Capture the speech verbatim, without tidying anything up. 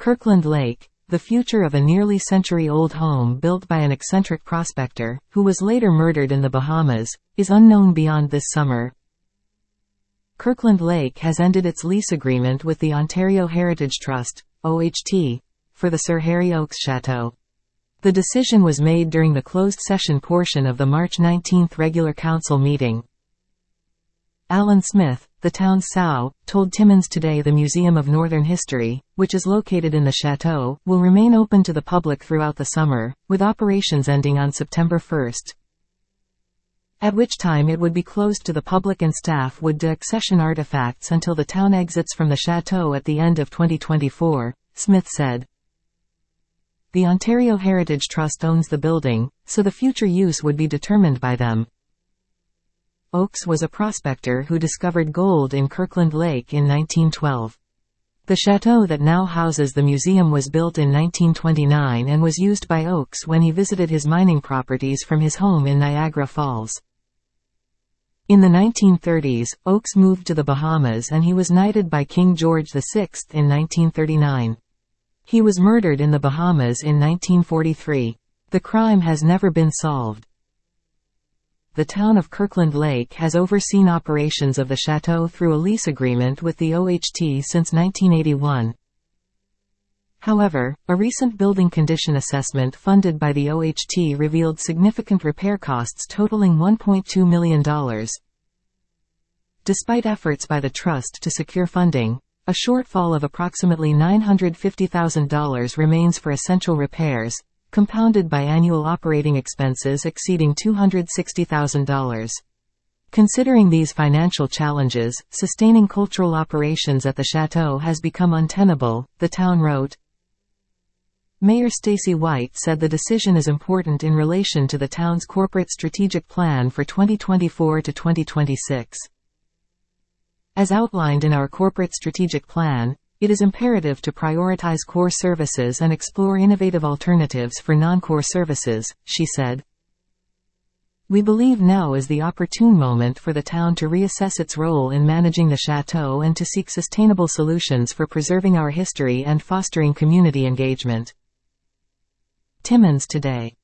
Kirkland Lake, the future of a nearly century-old home built by an eccentric prospector, who was later murdered in the Bahamas, is unknown beyond this summer. Kirkland Lake has ended its lease agreement with the Ontario Heritage Trust, O H T, for the Sir Harry Oakes Chateau. The decision was made during the closed-session portion of the March nineteenth regular council meeting. Alan Smith, the town's S O W, told Timmins Today the Museum of Northern History, which is located in the chateau, will remain open to the public throughout the summer, with operations ending on September first. At which time it would be closed to the public and staff would deaccession artifacts until the town exits from the chateau at the end of twenty twenty-four, Smith said. The Ontario Heritage Trust owns the building, so the future use would be determined by them. Oakes was a prospector who discovered gold in Kirkland Lake in nineteen twelve. The chateau that now houses the museum was built in nineteen twenty-nine and was used by Oakes when he visited his mining properties from his home in Niagara Falls. In the nineteen thirties, Oakes moved to the Bahamas and he was knighted by King George the Sixth in nineteen thirty-nine. He was murdered in the Bahamas in nineteen forty-three. The crime has never been solved. The town of Kirkland Lake has overseen operations of the chateau through a lease agreement with the O H T since nineteen eighty-one. However, a recent building condition assessment funded by the O H T revealed significant repair costs totaling one point two million dollars. Despite efforts by the trust to secure funding, a shortfall of approximately nine hundred fifty thousand dollars remains for essential repairs, compounded by annual operating expenses exceeding two hundred sixty thousand dollars. Considering these financial challenges, sustaining cultural operations at the chateau has become untenable, the town wrote. Mayor Stacy White said the decision is important in relation to the town's corporate strategic plan for twenty twenty-four to twenty twenty-six. As outlined in our corporate strategic plan, it is imperative to prioritize core services and explore innovative alternatives for non-core services, she said. We believe now is the opportune moment for the town to reassess its role in managing the chateau and to seek sustainable solutions for preserving our history and fostering community engagement. Timmins Today.